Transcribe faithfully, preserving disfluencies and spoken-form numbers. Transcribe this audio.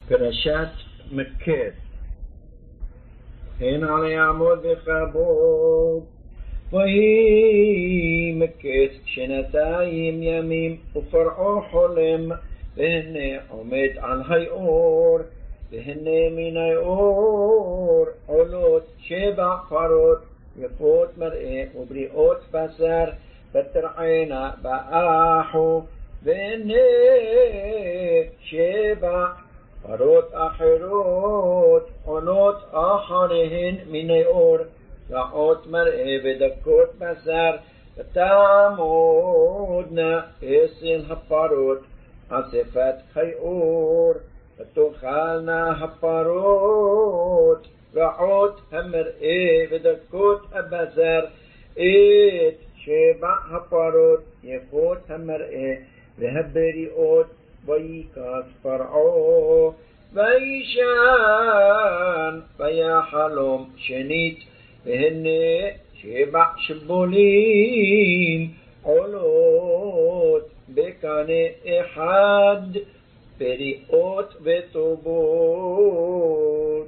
פרשת מקץ. הן על יעמוד וכבוד, ויהי מקץ שנתיים ימים, ופרעה חולם, והנה עומד על היאור, והנה מן היאור עולות שבע פרות, יפות מראה ובריאות בשר, ותרענה באחו, והנה שבע פרות אחרות עונות אחריהן מן היאור, רעות מראה ודקות בשר, ותעמודנה עשר הפרות אספת היאור, ותאכלנה הפרות רעות המראה ודקות הבשר את שבע הפרות יפות המראה והבריאות. ויקץ פרעה וישן ויחלום שנית, והנה שבע שבולים עולות בקנה אחד, בריאות וטובות.